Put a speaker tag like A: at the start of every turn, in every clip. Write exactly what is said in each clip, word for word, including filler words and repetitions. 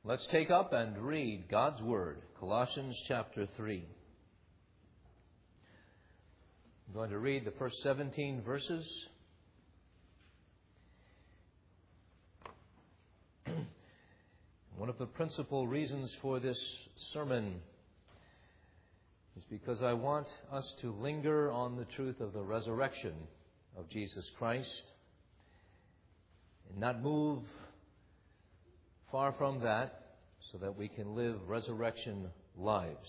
A: Let's take up and read God's Word, Colossians chapter three. I'm going to read the first seventeen verses. One of the principal reasons for this sermon is because I want us to linger on the truth of the resurrection of Jesus Christ and not move far from that so that we can live resurrection lives.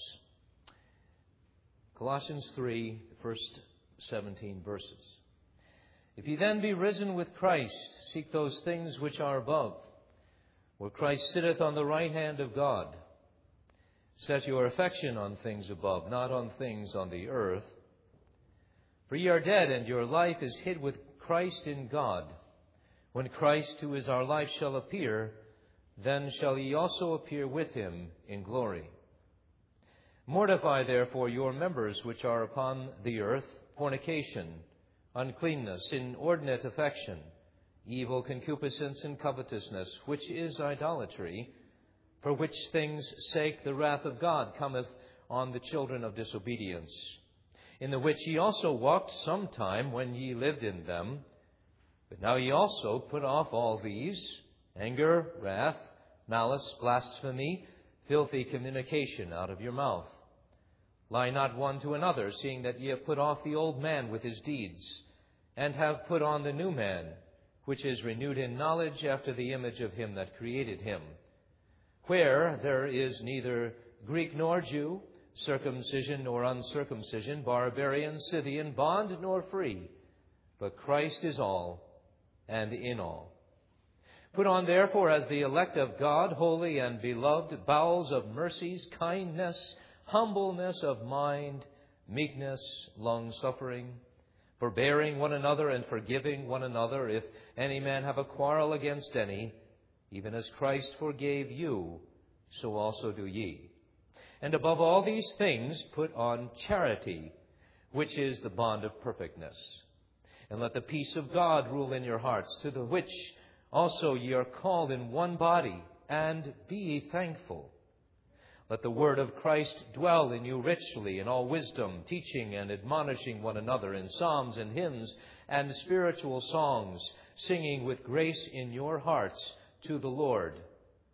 A: Colossians three, the first seventeen verses. If ye then be risen with Christ, seek those things which are above, where Christ sitteth on the right hand of God. Set your affection on things above, not on things on the earth. For ye are dead, and your life is hid with Christ in God. When Christ, who is our life, shall appear, then shall ye also appear with him in glory. Mortify therefore your members which are upon the earth, fornication, uncleanness, inordinate affection, evil concupiscence, and covetousness, which is idolatry, for which things' sake the wrath of God cometh on the children of disobedience, in the which ye also walked sometime when ye lived in them. But now ye also put off all these: anger, wrath, malice, blasphemy, filthy communication out of your mouth. Lie not one to another, seeing that ye have put off the old man with his deeds, and have put on the new man, which is renewed in knowledge after the image of him that created him, where there is neither Greek nor Jew, circumcision nor uncircumcision, barbarian, Scythian, bond nor free, but Christ is all and in all. Put on therefore as the elect of God, holy and beloved, bowels of mercies, kindness, humbleness of mind, meekness, long-suffering, forbearing one another and forgiving one another, if any man have a quarrel against any, even as Christ forgave you, so also do ye. And above all these things put on charity, which is the bond of perfectness. And let the peace of God rule in your hearts, to the which also ye are called in one body, and be ye thankful. Let the word of Christ dwell in you richly in all wisdom, teaching and admonishing one another in psalms and hymns and spiritual songs, singing with grace in your hearts to the Lord.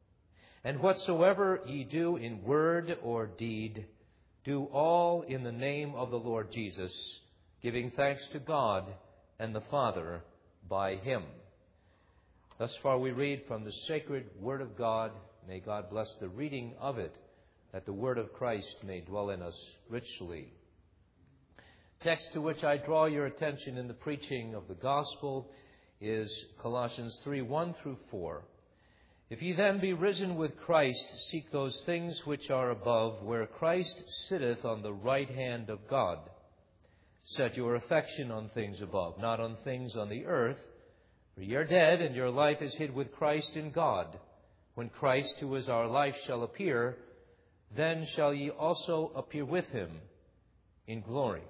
A: And whatsoever ye do in word or deed, do all in the name of the Lord Jesus, giving thanks to God and the Father by him. Thus far we read from the sacred Word of God. May God bless the reading of it, that the Word of Christ may dwell in us richly. Text to which I draw your attention in the preaching of the gospel is Colossians three, one through four. If ye then be risen with Christ, seek those things which are above, where Christ sitteth on the right hand of God. Set your affection on things above, not on things on the earth. For ye are dead, and your life is hid with Christ in God. When Christ, who is our life, shall appear, then shall ye also appear with him in glory.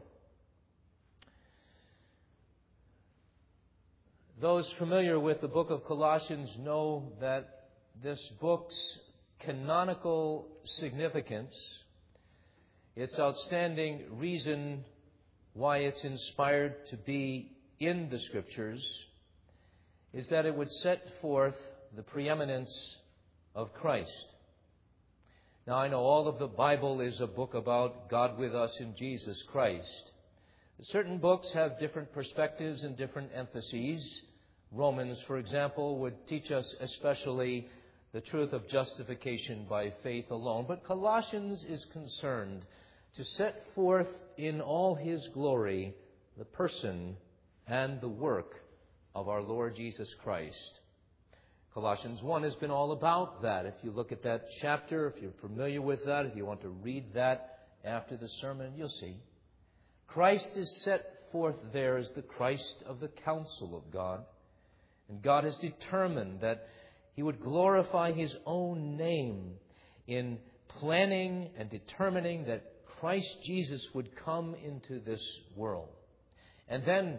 A: Those familiar with the book of Colossians know that this book's canonical significance, its outstanding reason why it's inspired to be in the Scriptures, is that it would set forth the preeminence of Christ. Now, I know all of the Bible is a book about God with us in Jesus Christ. Certain books have different perspectives and different emphases. Romans, for example, would teach us especially the truth of justification by faith alone. But Colossians is concerned to set forth in all his glory the person and the work of our Lord Jesus Christ. Colossians one has been all about that. If you look at that chapter, if you're familiar with that, if you want to read that after the sermon, you'll see. Christ is set forth there as the Christ of the counsel of God. And God has determined that he would glorify his own name in planning and determining that Christ Jesus would come into this world. And then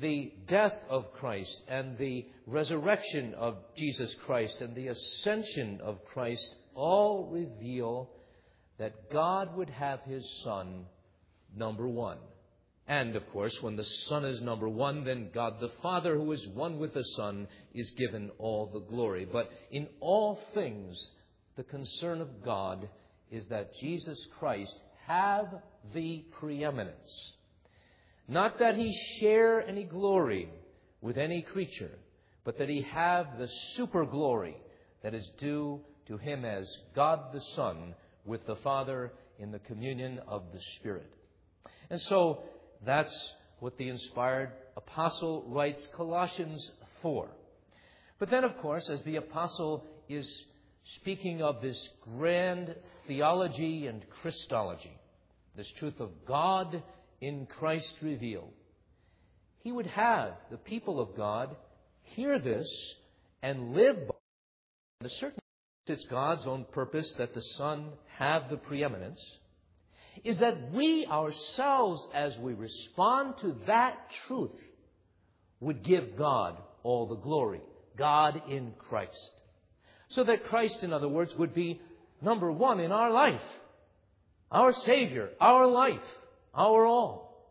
A: the death of Christ and the resurrection of Jesus Christ and the ascension of Christ all reveal that God would have His Son number one. And, of course, when the Son is number one, then God the Father, who is one with the Son, is given all the glory. But in all things, the concern of God is that Jesus Christ have the preeminence. Not that He share any glory with any creature, but that He have the super glory that is due to Him as God the Son with the Father in the communion of the Spirit. And so that's what the inspired apostle writes Colossians four. But then, of course, as the apostle is speaking of this grand theology and Christology, this truth of God in Christ revealed, he would have the people of God hear this and live by it. Certainly, it's God's own purpose that the Son have the preeminence, is that we ourselves, as we respond to that truth, would give God all the glory. God in Christ. So that Christ, in other words, would be number one in our life. Our Savior, our life, our all.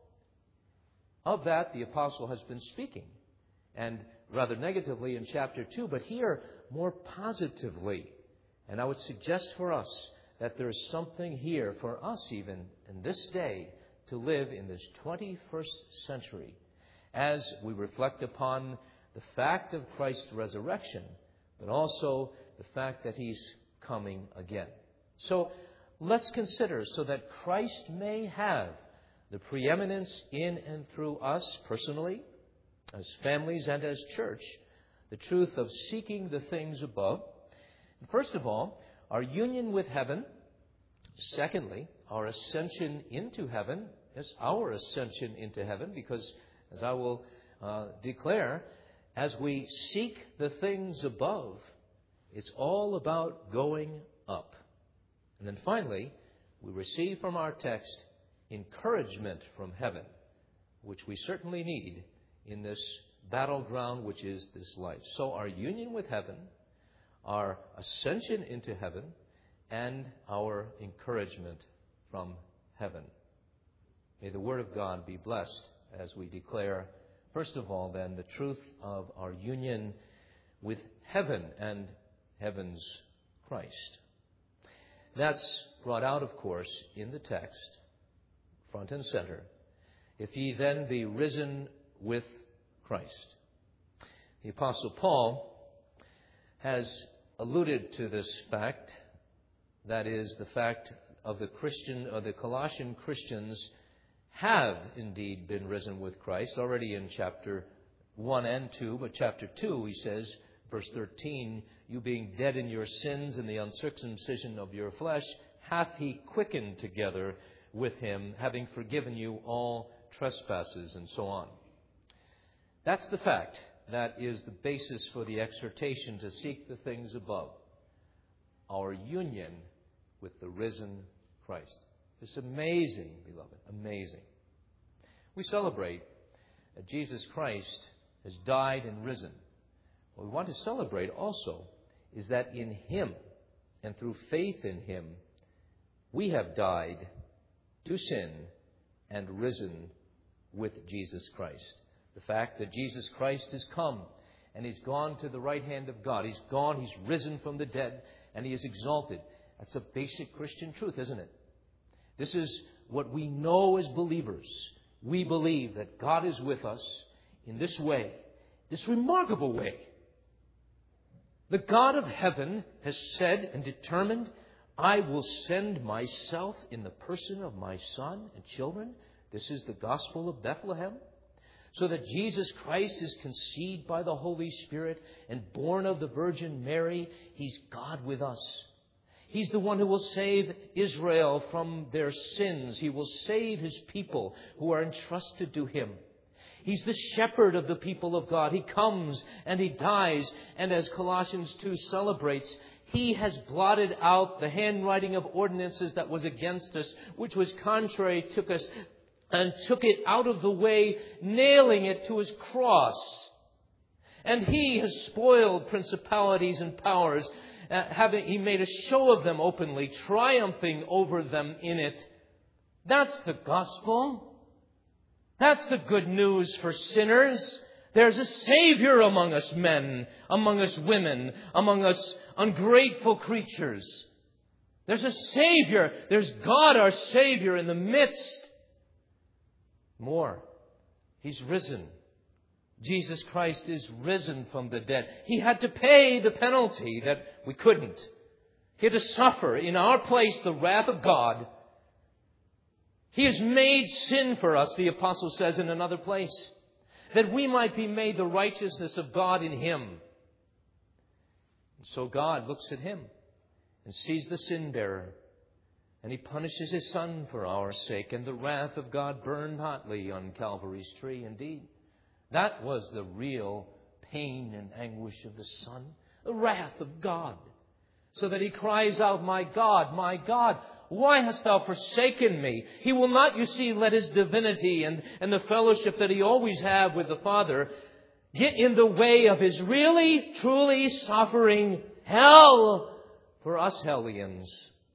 A: Of that, the apostle has been speaking. And rather negatively in chapter two, but here more positively. And I would suggest for us that there is something here for us even in this day to live in this twenty-first century as we reflect upon the fact of Christ's resurrection, but also the fact that He's coming again. So let's consider, so that Christ may have the preeminence in and through us personally, as families and as church, the truth of seeking the things above. First of all, our union with heaven. Secondly, our ascension into heaven. Yes, our ascension into heaven, because as I will uh, declare, as we seek the things above, it's all about going up. And then finally, we receive from our text encouragement from heaven, which we certainly need in this battleground which is this life. So our union with heaven, our ascension into heaven, and our encouragement from heaven. May the Word of God be blessed as we declare, first of all, then, the truth of our union with heaven and heaven's Christ. That's brought out, of course, in the text, front and center. If ye then be risen with Christ. The Apostle Paul has alluded to this fact, that is, the fact of the Christian, or the Colossian Christians have indeed been risen with Christ, already in chapter one and two, but chapter two, he says, verse thirteen, you being dead in your sins and the uncircumcision of your flesh, hath He quickened together with Him, having forgiven you all trespasses, and so on. That's the fact. That is the basis for the exhortation to seek the things above. Our union with the risen Christ. It's amazing, beloved, amazing. We celebrate that Jesus Christ has died and risen. What we want to celebrate also is that in Him and through faith in Him, we have died to sin and risen with Jesus Christ. The fact that Jesus Christ has come and He's gone to the right hand of God. He's gone, He's risen from the dead, and He is exalted. That's a basic Christian truth, isn't it? This is what we know as believers. We believe that God is with us in this way, this remarkable way. The God of heaven has said and determined, I will send myself in the person of my son and children. This is the gospel of Bethlehem. So that Jesus Christ is conceived by the Holy Spirit and born of the Virgin Mary. He's God with us. He's the one who will save Israel from their sins. He will save His people who are entrusted to Him. He's the shepherd of the people of God. He comes and He dies. And as Colossians two celebrates, He has blotted out the handwriting of ordinances that was against us, which was contrary to us, and took it out of the way, nailing it to his cross. And he has spoiled principalities and powers. Uh, having, he made a show of them openly, triumphing over them in it. That's the gospel. That's the good news for sinners. There's a Savior among us men, among us women, among us ungrateful creatures. There's a Savior. There's God our Savior in the midst. More, He's risen. Jesus Christ is risen from the dead. He had to pay the penalty that we couldn't. He had to suffer in our place the wrath of God. He has made sin for us, the apostle says in another place, that we might be made the righteousness of God in Him. And so God looks at Him and sees the sin bearer, and He punishes His Son for our sake, and the wrath of God burned hotly on Calvary's tree indeed. That was the real pain and anguish of the Son, the wrath of God, so that He cries out, "My God, my God, why hast Thou forsaken me?" He will not, you see, let His divinity and, and the fellowship that He always had with the Father get in the way of His really, truly suffering hell for us hellions.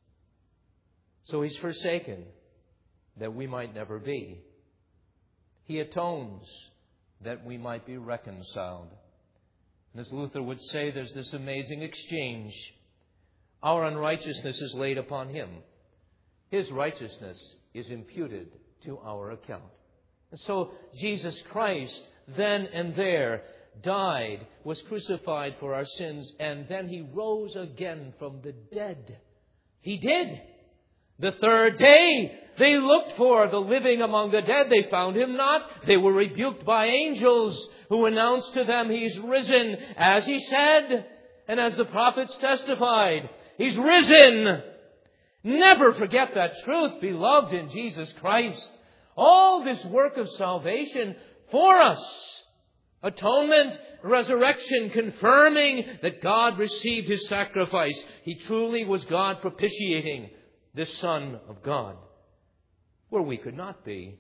A: So He's forsaken that we might never be. He atones that we might be reconciled. And as Luther would say, there's this amazing exchange. Our unrighteousness is laid upon Him. His righteousness is imputed to our account. And so Jesus Christ, then and there, died, was crucified for our sins, and then He rose again from the dead. He did. The third day, they looked for the living among the dead. They found Him not. They were rebuked by angels who announced to them, He's risen, as He said, and as the prophets testified. He's risen. Never forget that truth, beloved in Jesus Christ. All this work of salvation for us. Atonement, resurrection, confirming that God received His sacrifice. He truly was God propitiating the Son of God, where we could not be.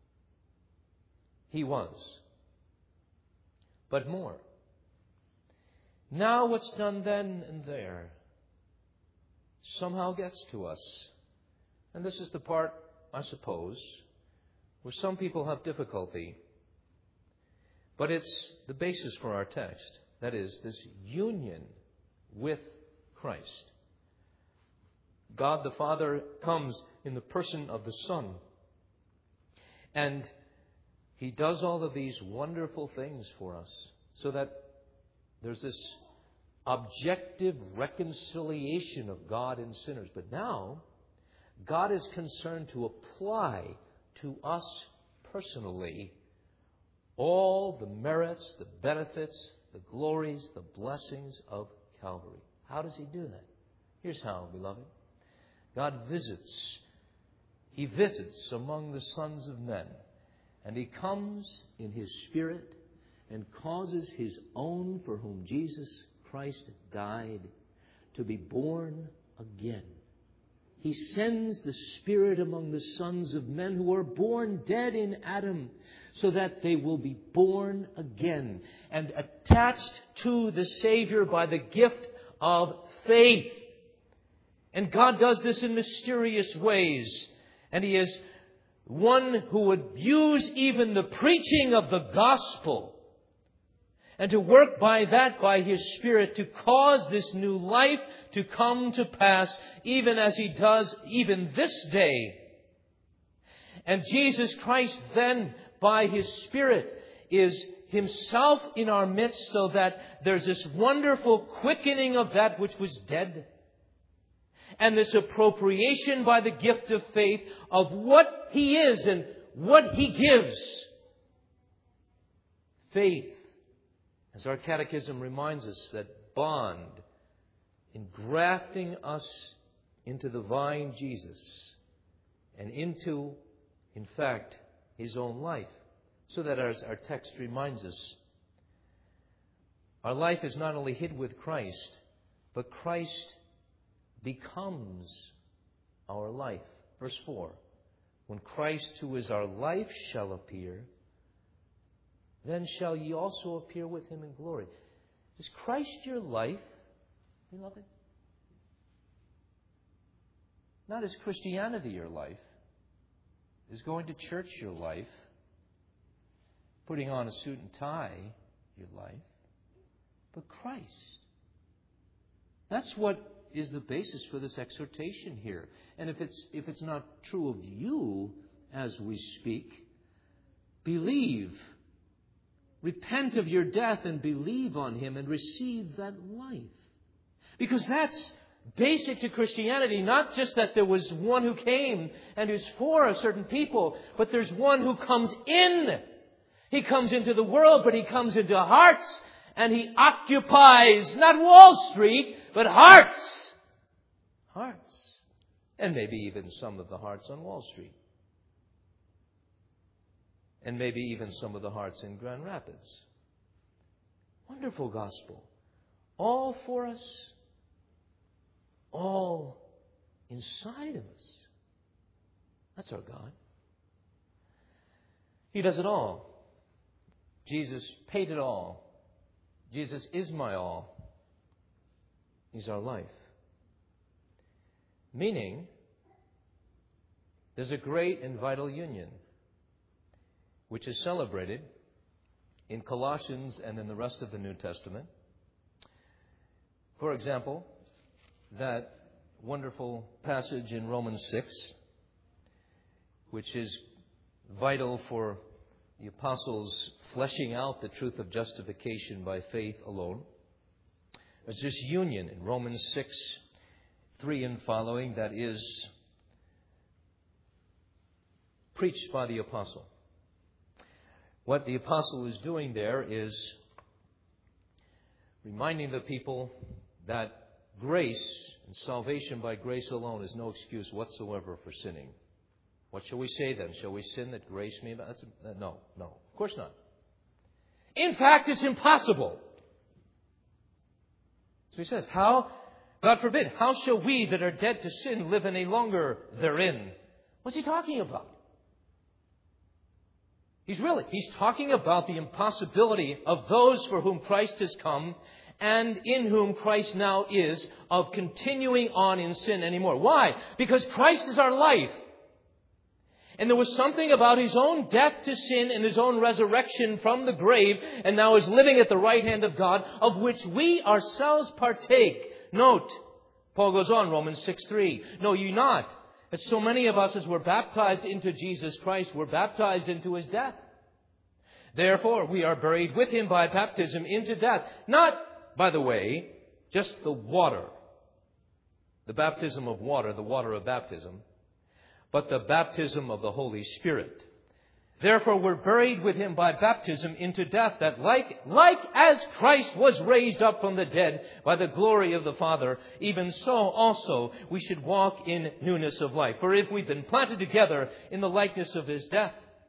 A: He was. But more. Now what's done then and there somehow gets to us. And this is the part, I suppose, where some people have difficulty. But it's the basis for our text. That is, this union with Christ. God the Father comes in the person of the Son. And He does all of these wonderful things for us so that there's this objective reconciliation of God and sinners. But now, God is concerned to apply to us personally all the merits, the benefits, the glories, the blessings of Calvary. How does He do that? Here's how, beloved. God visits. He visits among the sons of men. And He comes in His Spirit and causes His own, for whom Jesus Christ died, to be born again. He sends the Spirit among the sons of men who are born dead in Adam, so that they will be born again and attached to the Savior by the gift of faith. And God does this in mysterious ways. And He is one who would use even the preaching of the gospel and to work by that, by His Spirit, to cause this new life to come to pass, even as He does even this day. And Jesus Christ then, by His Spirit, is Himself in our midst, so that there's this wonderful quickening of that which was dead. And this appropriation by the gift of faith of what He is and what He gives. Faith, as our catechism reminds us, that bond in grafting us into the vine Jesus and into, in fact, His own life. So that, as our text reminds us, our life is not only hid with Christ, but Christ becomes our life. Verse four. When Christ, who is our life, shall appear, then shall ye also appear with him in glory. Is Christ your life, beloved? Not is Christianity your life. Is going to church your life? Putting on a suit and tie your life? But Christ. That's what is the basis for this exhortation here. And if it's if it's not true of you as we speak, believe. Repent of your death and believe on him and receive that life. Because that's basic to Christianity. Not just that there was one who came and is for a certain people, but there's one who comes in. He comes into the world, but he comes into hearts, and he occupies not Wall Street, but hearts. Hearts. And maybe even some of the hearts on Wall Street. And maybe even some of the hearts in Grand Rapids. Wonderful gospel. All for us. All inside of us. That's our God. He does it all. Jesus paid it all. Jesus is my all. He's our life. Meaning, there's a great and vital union which is celebrated in Colossians and in the rest of the New Testament. For example, that wonderful passage in Romans six, which is vital for the apostles fleshing out the truth of justification by faith alone. There's this union in Romans six, three and following that is preached by the apostle. What the apostle is doing there is reminding the people that grace and salvation by grace alone is no excuse whatsoever for sinning. What shall we say then? Shall we sin that grace may... That's a, uh, no, no, of course not. In fact, it's impossible. So he says, how, God forbid, how shall we that are dead to sin live any longer therein? What's he talking about? He's really, he's talking about the impossibility of those for whom Christ has come and in whom Christ now is of continuing on in sin anymore. Why? Because Christ is our life. And there was something about his own death to sin and his own resurrection from the grave and now is living at the right hand of God, of which we ourselves partake. Note, Paul goes on, Romans six three. Know ye not that so many of us as were baptized into Jesus Christ were baptized into his death? Therefore, we are buried with him by baptism into death. Not, by the way, just the water, the baptism of water, the water of baptism, but the baptism of the Holy Spirit. Therefore, we're buried with him by baptism into death, that like, like as Christ was raised up from the dead by the glory of the Father, even so also we should walk in newness of life. For if we've been planted together in the likeness of his death,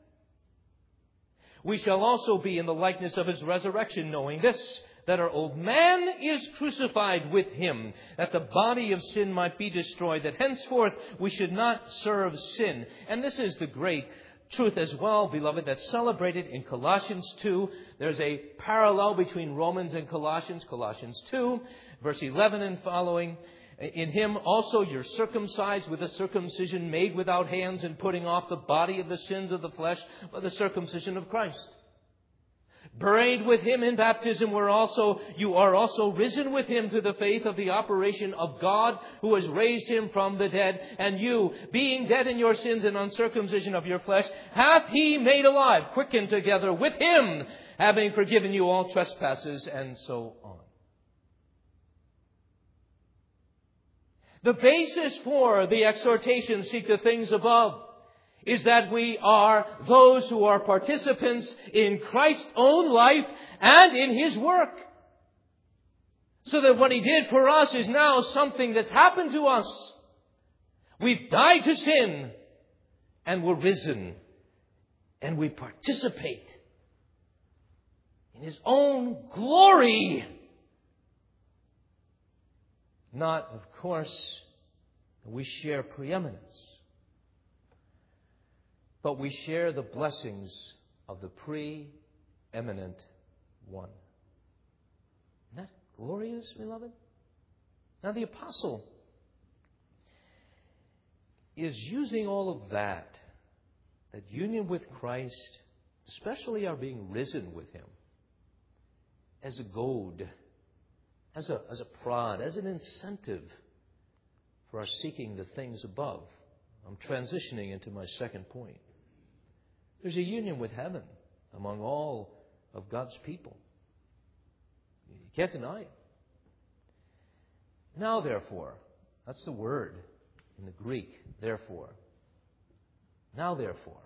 A: we shall also be in the likeness of his resurrection, knowing this, that our old man is crucified with him, that the body of sin might be destroyed, that henceforth we should not serve sin. And this is the great truth as well, beloved, that's celebrated in Colossians two. There's a parallel between Romans and Colossians. Colossians two, verse eleven and following. In him also you're circumcised with a circumcision made without hands, and putting off the body of the sins of the flesh by the circumcision of Christ. Buried with him in baptism, where also you are also risen with him to the faith of the operation of God, who has raised him from the dead. And you, being dead in your sins and uncircumcision of your flesh, hath he made alive, quickened together with him, having forgiven you all trespasses, and so on. The basis for the exhortation, seek the things above, is that we are those who are participants in Christ's own life and in his work. So that what he did for us is now something that's happened to us. We've died to sin and we're risen. And we participate in his own glory. Not, of course, that we share preeminence. but we share the blessings of the preeminent one. Isn't that glorious, beloved? Now the apostle is using all of that, that union with Christ, especially our being risen with Him, as a goad, as a, as a prod, as an incentive for our seeking the things above. I'm transitioning into my second point. There's a union with heaven among all of God's people. You can't deny it. Now, therefore, that's the word in the Greek, therefore. Now, therefore,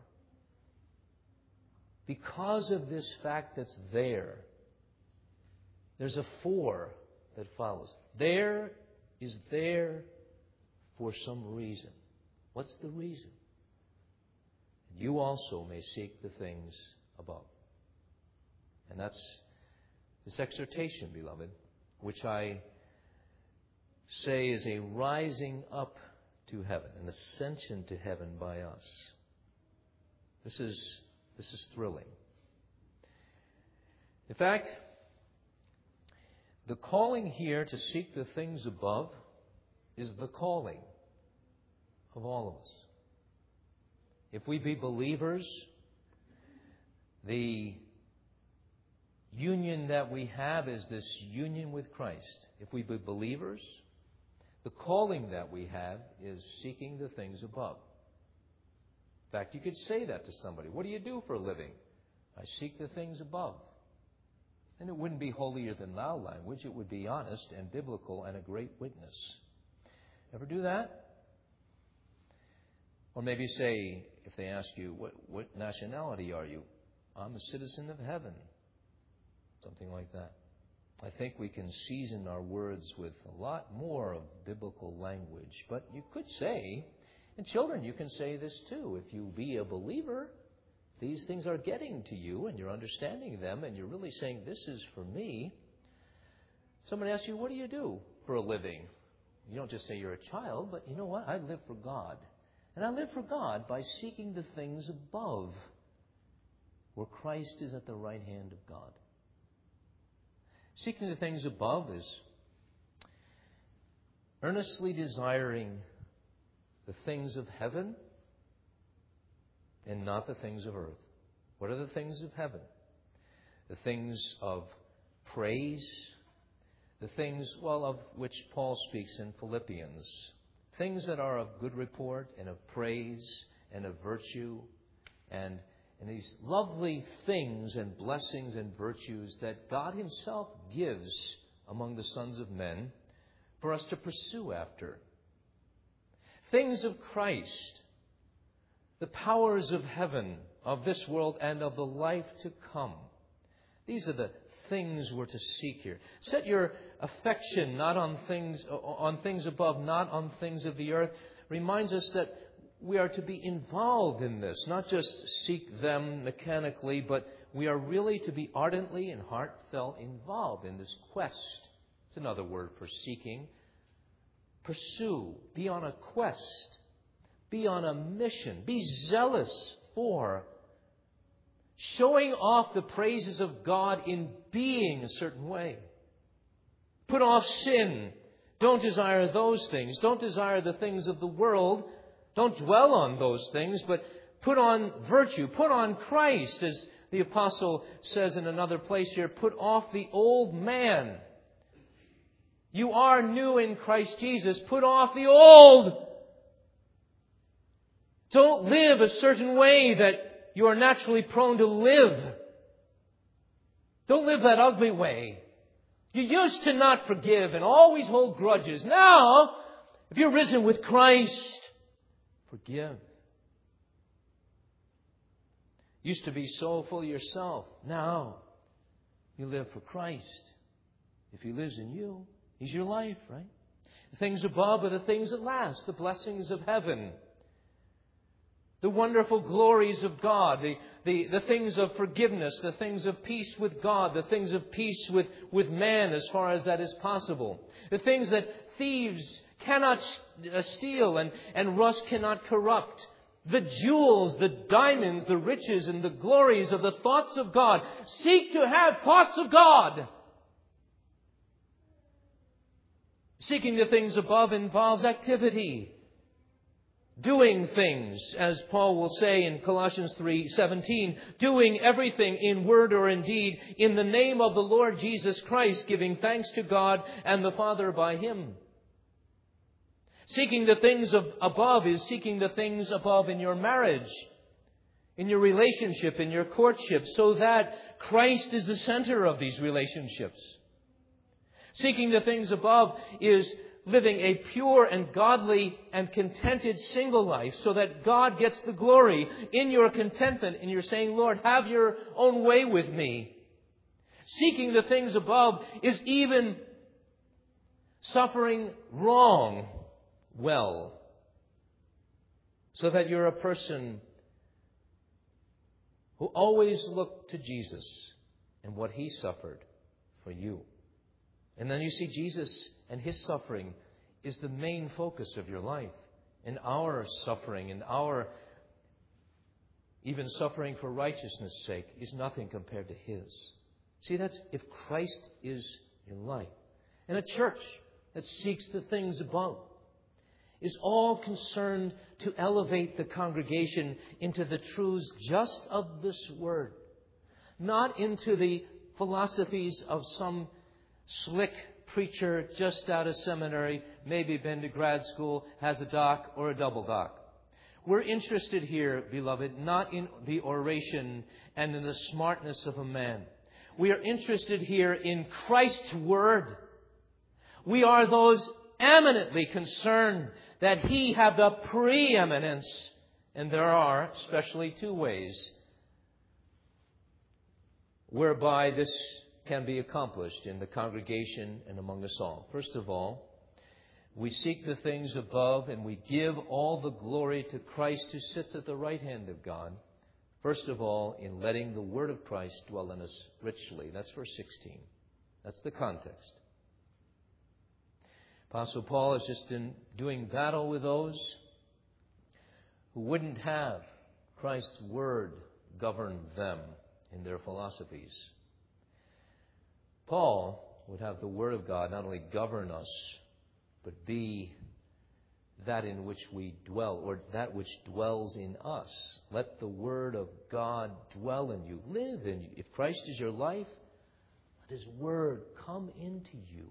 A: because of this fact that's there, there's a for that follows. There is there for some reason. What's the reason? You also may seek the things above. And that's this exhortation, beloved, which I say is a rising up to heaven, an ascension to heaven by us. This is, this is thrilling. In fact, the calling here to seek the things above is the calling of all of us. If we be believers, the union that we have is this union with Christ. If we be believers, the calling that we have is seeking the things above. In fact, you could say that to somebody. What do you do for a living? I seek the things above. And it wouldn't be holier than thou language. It would be honest and biblical and a great witness. Ever do that? Or maybe say, if they ask you, what, what nationality are you? I'm a citizen of heaven. Something like that. I think we can season our words with a lot more of biblical language. But you could say, and children, you can say this too. If you be a believer, these things are getting to you and you're understanding them and you're really saying, this is for me. Someone asks you, what do you do for a living? You don't just say you're a child, but you know what? I live for God. And I live for God by seeking the things above, where Christ is at the right hand of God. Seeking the things above is earnestly desiring the things of heaven and not the things of earth. What are the things of heaven? The things of praise, the things, well, of which Paul speaks in Philippians. Things that are of good report and of praise and of virtue and, and these lovely things and blessings and virtues that God Himself gives among the sons of men for us to pursue after. Things of Christ, the powers of heaven, of this world, and of the life to come. These are the things we're to seek here. Set your affection not on things on things above, not on things of the earth. Reminds us that we are to be involved in this, not just seek them mechanically, but we are really to be ardently and heartfelt involved in this quest. It's another word for seeking. Pursue. Be on a quest. Be on a mission. Be zealous for showing off the praises of God in being a certain way. Put off sin. Don't desire those things. Don't desire the things of the world. Don't dwell on those things, but put on virtue. Put on Christ, as the apostle says in another place here. Put off the old man. You are new in Christ Jesus. Put off the old. Don't live a certain way that you are naturally prone to live. Don't live that ugly way. You used to not forgive and always hold grudges. Now, if you're risen with Christ, forgive. Used to be so full of yourself. Now, you live for Christ. If He lives in you, He's your life, right? The things above are the things that last, the blessings of heaven. The wonderful glories of God, the, the, the things of forgiveness, the things of peace with God, the things of peace with, with man as far as that is possible. The things that thieves cannot steal and, and rust cannot corrupt. the jewels, the diamonds, the riches, and the glories of the thoughts of God. Seek to have thoughts of God. Seeking the things above involves activity. Doing things, as Paul will say in Colossians three seventeen, doing everything in word or in deed in the name of the Lord Jesus Christ, giving thanks to God and the Father by Him. Seeking the things of above is seeking the things above in your marriage, in your relationship, in your courtship, so that Christ is the center of these relationships. Seeking the things above is living a pure and godly and contented single life so that God gets the glory in your contentment and you're saying, Lord, have your own way with me. Seeking the things above is even suffering wrong well so that you're a person who always looked to Jesus and what He suffered for you. And then you see Jesus and His suffering is the main focus of your life. And our suffering and our even suffering for righteousness' sake is nothing compared to His. See, that's if Christ is your life. And a church that seeks the things above is all concerned to elevate the congregation into the truths just of this Word, not into the philosophies of some slick preacher just out of seminary, maybe been to grad school, has a doc or a double doc. We're interested here, beloved, not in the oration and in the smartness of a man. We are interested here in Christ's Word. We are those eminently concerned that He have the preeminence. And there are especially two ways whereby this can be accomplished in the congregation and among us all. First of all, we seek the things above and we give all the glory to Christ who sits at the right hand of God. First of all, in letting the Word of Christ dwell in us richly. That's verse sixteen. That's the context. Apostle Paul is just in doing battle with those who wouldn't have Christ's Word govern them in their philosophies. Paul would have the Word of God not only govern us, but be that in which we dwell, or that which dwells in us. Let the Word of God dwell in you, live in you. If Christ is your life, let His Word come into you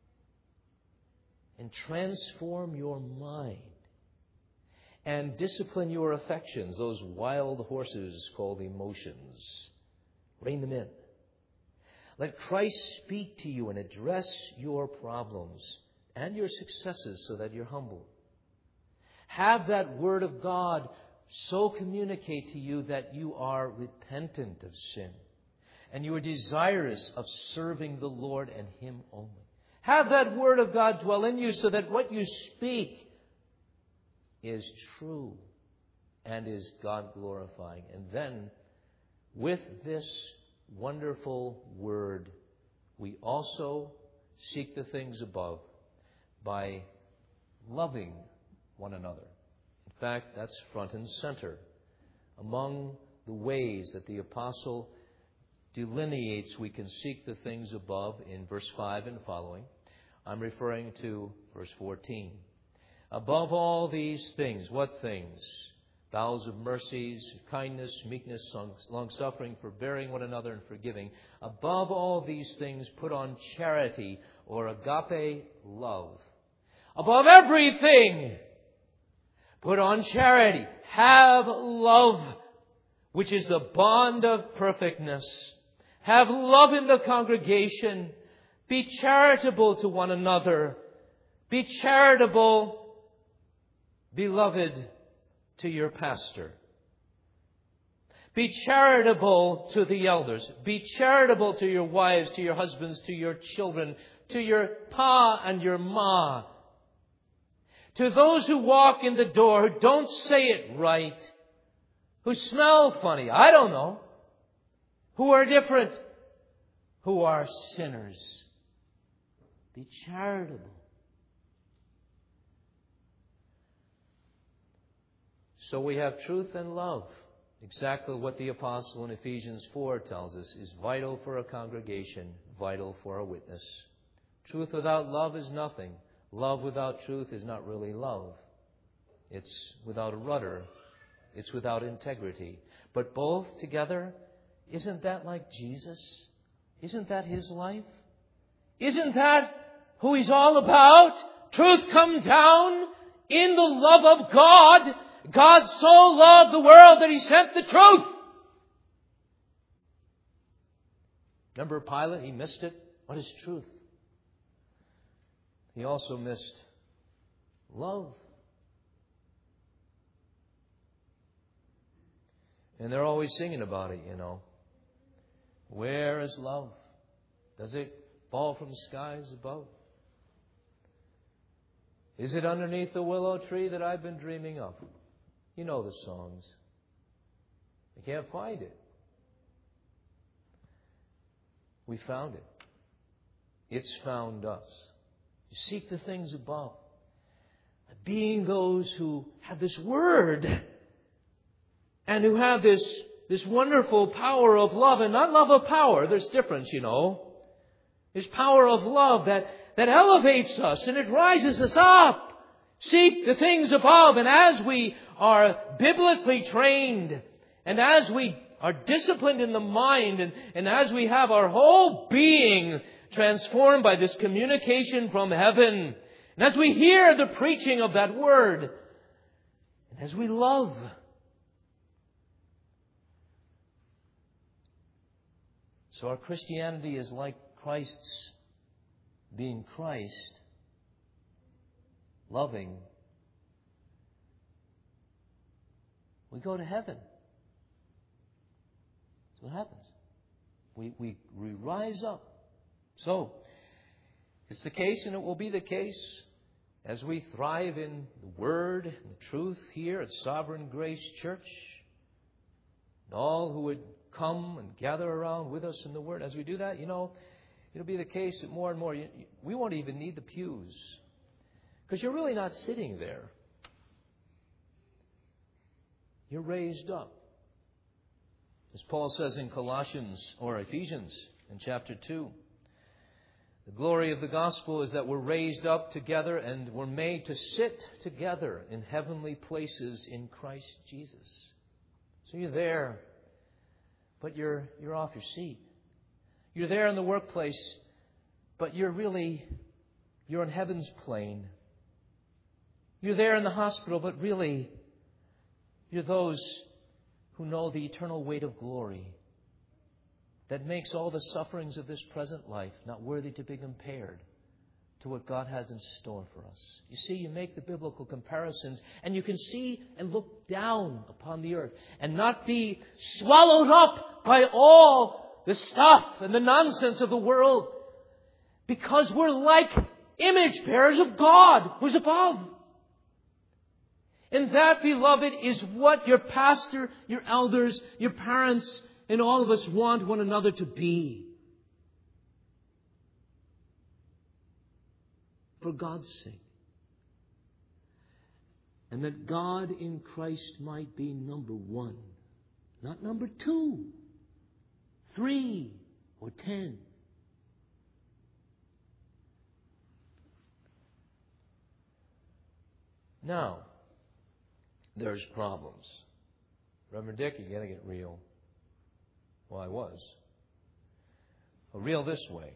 A: and transform your mind and discipline your affections, those wild horses called emotions. Rein them in. Let Christ speak to you and address your problems and your successes so that you're humble. Have that Word of God so communicate to you that you are repentant of sin and you are desirous of serving the Lord and Him only. Have that Word of God dwell in you so that what you speak is true and is God-glorifying. And then, with this wonderful Word, we also seek the things above by loving one another. In fact, that's front and center. Among the ways that the apostle delineates we can seek the things above in verse five and following, I'm referring to verse fourteen. Above all these things, what things? Bowels of mercies, kindness, meekness, long-suffering, forbearing one another and forgiving. Above all these things, put on charity or agape love. Above everything, put on charity. Have love, which is the bond of perfectness. Have love in the congregation. Be charitable to one another. Be charitable, beloved, to your pastor. Be charitable to the elders. Be charitable to your wives, to your husbands, to your children, to your pa and your ma. To those who walk in the door, who don't say it right, who smell funny, I don't know, who are different, who are sinners. Be charitable. So we have truth and love. Exactly what the apostle in Ephesians four tells us is vital for a congregation, vital for a witness. Truth without love is nothing. Love without truth is not really love. It's without a rudder. It's without integrity. But both together, isn't that like Jesus? Isn't that His life? Isn't that who He's all about? Truth come down in the love of God. God so loved the world that He sent the truth. Remember Pilate? He missed it. What is truth? He also missed love. And they're always singing about it, you know. Where is love? Does it fall from skies above? Is it underneath the willow tree that I've been dreaming of? You know the songs. I can't find it. We found it. It's found us. You seek the things above. Being those who have this Word and who have this, this wonderful power of love, and not love of power. There's difference, you know. There's power of love that, that elevates us and it rises us up. Seek the things above, and as we are biblically trained, and as we are disciplined in the mind, and, and as we have our whole being transformed by this communication from heaven, and as we hear the preaching of that Word, and as we love, so our Christianity is like Christ's being Christ, loving. We go to heaven. That's what happens. We, we, we rise up. So, it's the case, and it will be the case as we thrive in the Word and the truth here at Sovereign Grace Church. And all who would come and gather around with us in the Word. As we do that, you know, it'll be the case that more and more, you, we won't even need the pews. Because you're really not sitting there. You're raised up. As Paul says in Colossians or Ephesians in chapter two, the glory of the gospel is that we're raised up together and we're made to sit together in heavenly places in Christ Jesus. So you're there, but you're you're off your seat. You're there in the workplace, but you're really, you're on heaven's plane. You're there in the hospital, but really, you're those who know the eternal weight of glory that makes all the sufferings of this present life not worthy to be compared to what God has in store for us. You see, you make the biblical comparisons, and you can see and look down upon the earth and not be swallowed up by all the stuff and the nonsense of the world, because we're like image bearers of God who's above. And that, beloved, is what your pastor, your elders, your parents, and all of us want one another to be. For God's sake. And that God in Christ might be number one, not number two, three, or ten. Now, there's problems. Reverend Dick, you got to get real. Well, I was. Well, real this way.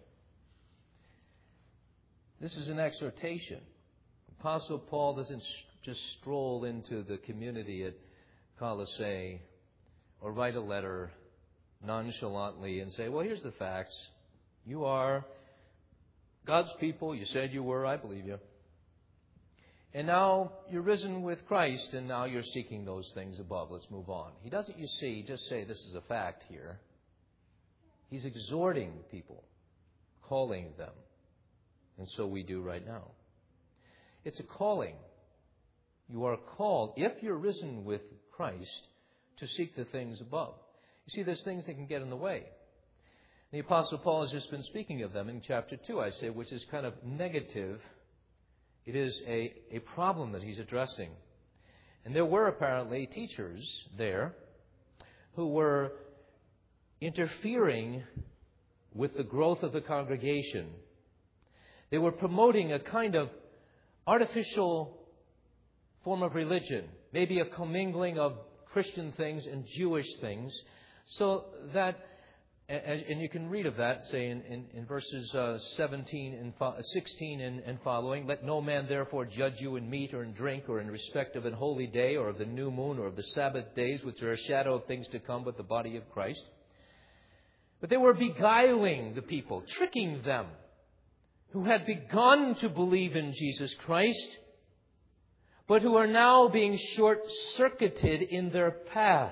A: This is an exhortation. Apostle Paul doesn't just stroll into the community at Colossae or write a letter nonchalantly and say, well, here's the facts. You are God's people. You said you were. I believe you. And now you're risen with Christ, and now you're seeking those things above. Let's move on. He doesn't, you see, just say this is a fact here. He's exhorting people, calling them. And so we do right now. It's a calling. You are called, if you're risen with Christ, to seek the things above. You see, there's things that can get in the way. The Apostle Paul has just been speaking of them in chapter two, I say, which is kind of negative. It is a, a problem that he's addressing. And there were apparently teachers there who were interfering with the growth of the congregation. They were promoting a kind of artificial form of religion, maybe a commingling of Christian things and Jewish things, so that, and you can read of that, say, in, in, in verses uh, seventeen and fo- sixteen and, and following, let no man therefore judge you in meat or in drink or in respect of an holy day or of the new moon or of the Sabbath days, which are a shadow of things to come, but the body of Christ. But they were beguiling the people, tricking them, who had begun to believe in Jesus Christ, but who are now being short-circuited in their path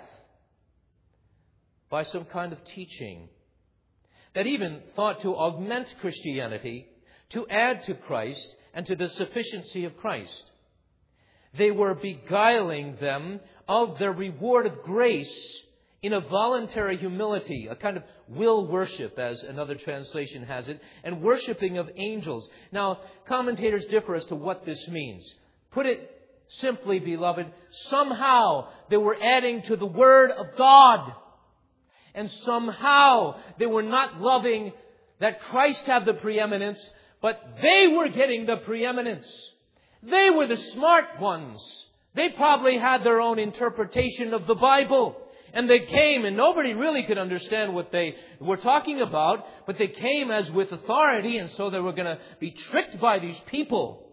A: by some kind of teaching that even thought to augment Christianity, to add to Christ and to the sufficiency of Christ. They were beguiling them of their reward of grace in a voluntary humility, a kind of will worship, as another translation has it, and worshiping of angels. Now, commentators differ as to what this means. Put it simply, beloved, somehow they were adding to the Word of God. And somehow they were not loving that Christ had the preeminence, but they were getting the preeminence. They were the smart ones. They probably had their own interpretation of the Bible. And they came, and nobody really could understand what they were talking about, but they came as with authority, and so they were going to be tricked by these people.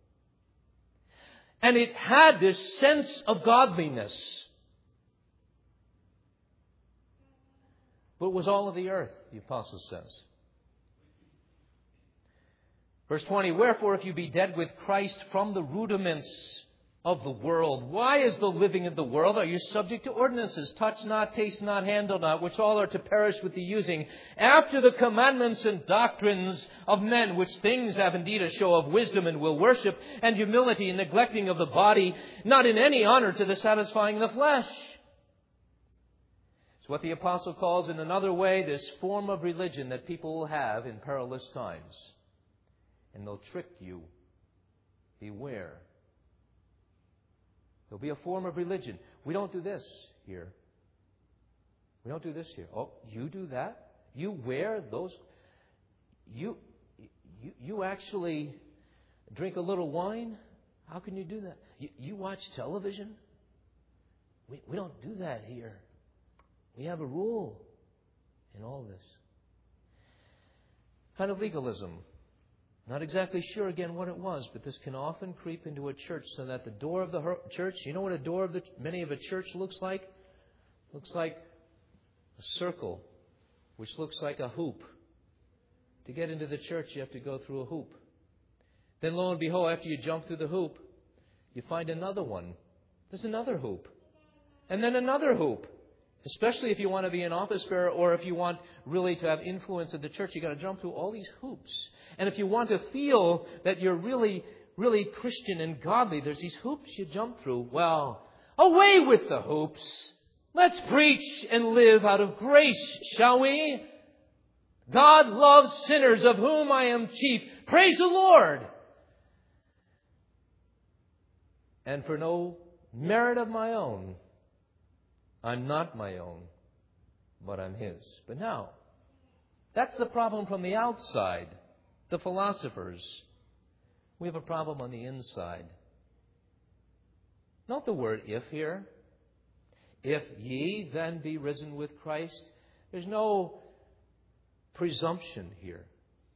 A: And it had this sense of godliness. But it was all of the earth, the apostle says. Verse twenty, wherefore if you be dead with Christ from the rudiments of the world, why is the living of the world? Are you subject to ordinances? Touch not, taste not, handle not, which all are to perish with the using, after the commandments and doctrines of men, which things have indeed a show of wisdom and will worship, and humility and neglecting of the body, not in any honor to the satisfying the flesh. It's what the apostle calls in another way this form of religion that people will have in perilous times. And they'll trick you. Beware. There'll be a form of religion. We don't do this here. We don't do this here. Oh, you do that? You wear those? You, you, you actually drink a little wine? How can you do that? You, you watch television? We, we don't do that here. We have a rule in all this. Kind of legalism. Not exactly sure again what it was, but this can often creep into a church so that the door of the church, you know what a door of the many of a church looks like? Looks like a circle, which looks like a hoop. To get into the church, you have to go through a hoop. Then lo and behold, after you jump through the hoop, you find another one. There's another hoop. And then another hoop. Especially if you want to be an office bearer or if you want really to have influence at the church, you've got to jump through all these hoops. And if you want to feel that you're really, really Christian and godly, there's these hoops you jump through. Well, away with the hoops. Let's preach and live out of grace, shall we? God loves sinners, of whom I am chief. Praise the Lord. And for no merit of my own, I'm not my own, but I'm His. But now, that's the problem from the outside, the philosophers. We have a problem on the inside. Note the word if here. If ye then be risen with Christ. There's no presumption here.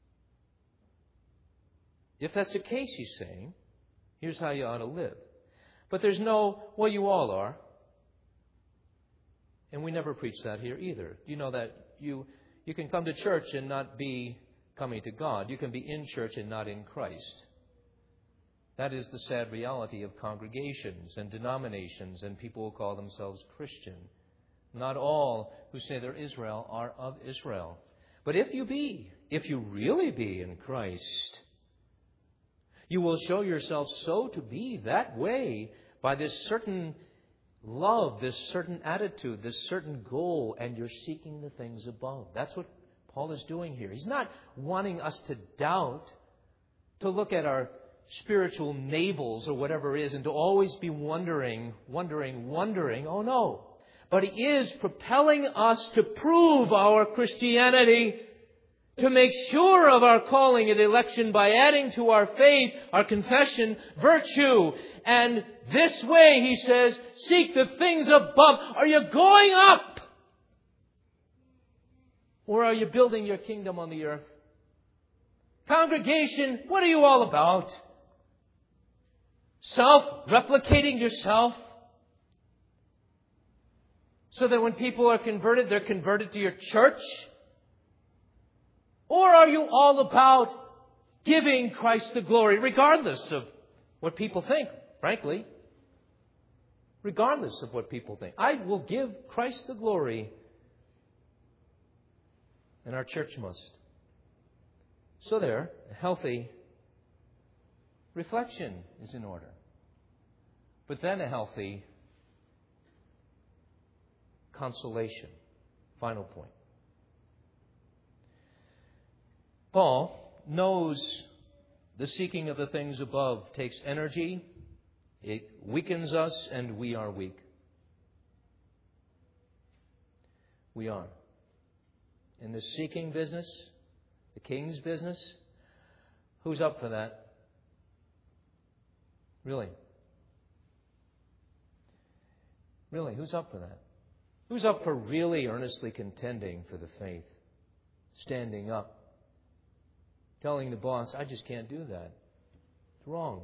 A: If that's the case, he's saying, here's how you ought to live. But there's no, well, you all are. And we never preach that here either. You know that you you can come to church and not be coming to God. You can be in church and not in Christ. That is the sad reality of congregations and denominations and people who call themselves Christian. Not all who say they're Israel are of Israel. But if you be, if you really be in Christ, you will show yourself so to be that way by this certain love, this certain attitude, this certain goal, and you're seeking the things above. That's what Paul is doing here. He's not wanting us to doubt, to look at our spiritual navels or whatever it is, and to always be wondering, wondering, wondering. Oh no. But He is propelling us to prove our Christianity, to make sure of our calling and election by adding to our faith, our confession, virtue. And this way, He says, seek the things above. Are you going up? Or are you building your kingdom on the earth? Congregation, what are you all about? Self-replicating yourself? So that when people are converted, they're converted to your church? Or are you all about giving Christ the glory, regardless of what people think, frankly? Regardless of what people think. I will give Christ the glory, and our church must. So there, a healthy reflection is in order. But then a healthy consolation. Final point. Paul knows the seeking of the things above takes energy, it weakens us, and we are weak. We are. In the seeking business, the king's business, who's up for that? Really? Really, who's up for that? Who's up for really earnestly contending for the faith? Standing up. Telling the boss, I just can't do that. It's wrong.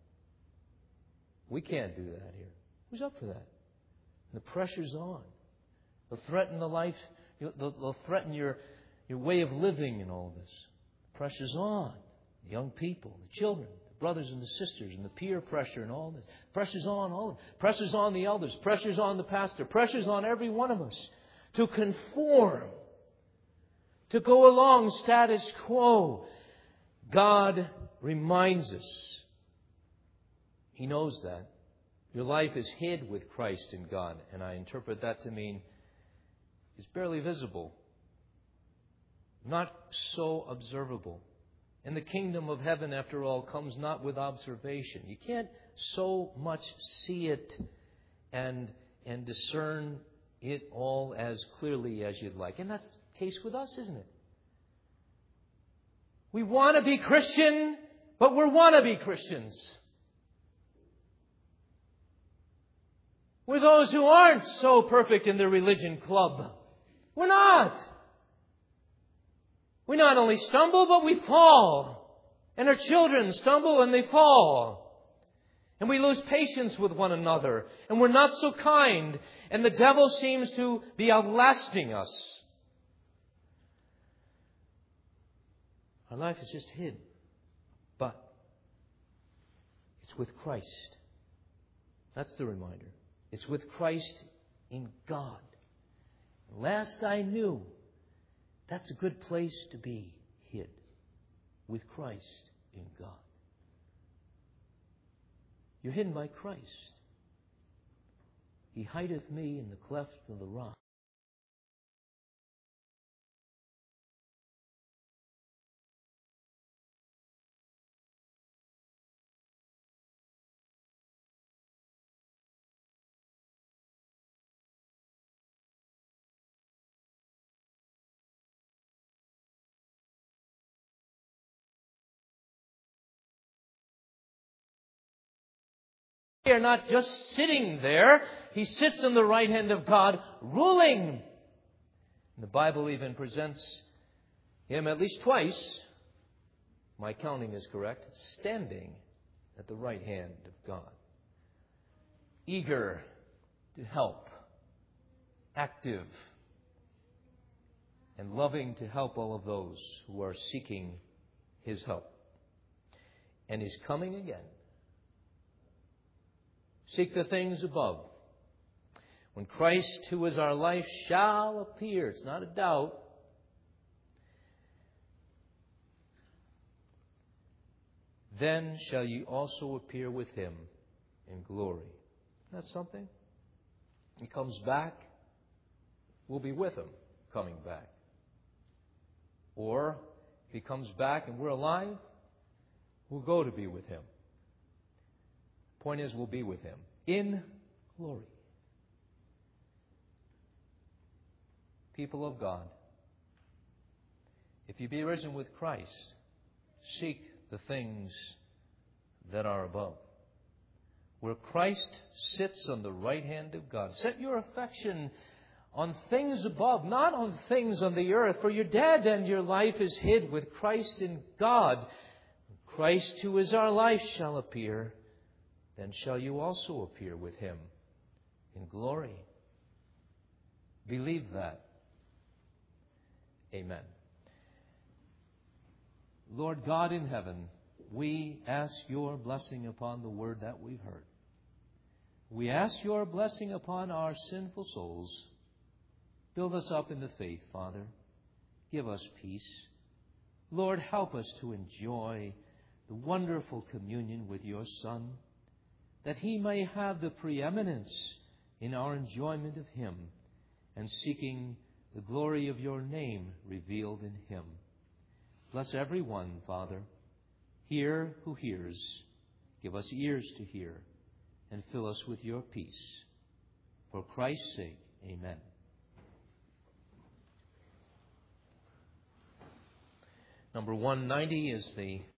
A: We can't do that here. Who's up for that? And the pressure's on. They'll threaten the life, they'll, they'll threaten your, your way of living and all this. The pressure's on. The young people, the children, the brothers and the sisters, and the peer pressure and all this. Pressure's on all of them. Pressure's on the elders. Pressure's on the pastor. Pressure's on every one of us to conform, to go along status quo. God reminds us. He knows that. Your life is hid with Christ in God. And I interpret that to mean it's barely visible. Not so observable. And the kingdom of heaven, after all, comes not with observation. You can't so much see it and, and discern it all as clearly as you'd like. And that's the case with us, isn't it? We want to be Christian, but we're wannabe Christians. We're those who aren't so perfect in the religion club. We're not. We not only stumble, but we fall. And our children stumble and they fall. And we lose patience with one another. And we're not so kind. And the devil seems to be outlasting us. Our life is just hid. But it's with Christ. That's the reminder. It's with Christ in God. Last I knew, that's a good place to be hid. With Christ in God. You're hidden by Christ. He hideth me in the cleft of the rock. We are not just sitting there. He sits on the right hand of God, ruling. And the Bible even presents Him at least twice, my counting is correct, standing at the right hand of God. Eager to help, active, and loving to help all of those who are seeking His help. And He's coming again. Seek the things above. When Christ, who is our life, shall appear. It's not a doubt. Then shall ye also appear with Him in glory. Isn't that something? He comes back. We'll be with Him coming back. Or if He comes back and we're alive, we'll go to be with Him. Point is, we'll be with Him in glory. People of God, if you be risen with Christ, seek the things that are above, where Christ sits on the right hand of God. Set your affection on things above, not on things on the earth, for you're dead and your life is hid with Christ in God. Christ, who is our life, shall appear. Then shall you also appear with Him in glory. Believe that. Amen. Lord God in heaven, we ask your blessing upon the word that we've heard. We ask your blessing upon our sinful souls. Build us up in the faith, Father. Give us peace. Lord, help us to enjoy the wonderful communion with your Son, that He may have the preeminence in our enjoyment of Him and seeking the glory of your name revealed in Him. Bless everyone, Father. Hear who hears. Give us ears to hear, and fill us with your peace. For Christ's sake, amen. Number one ninety is the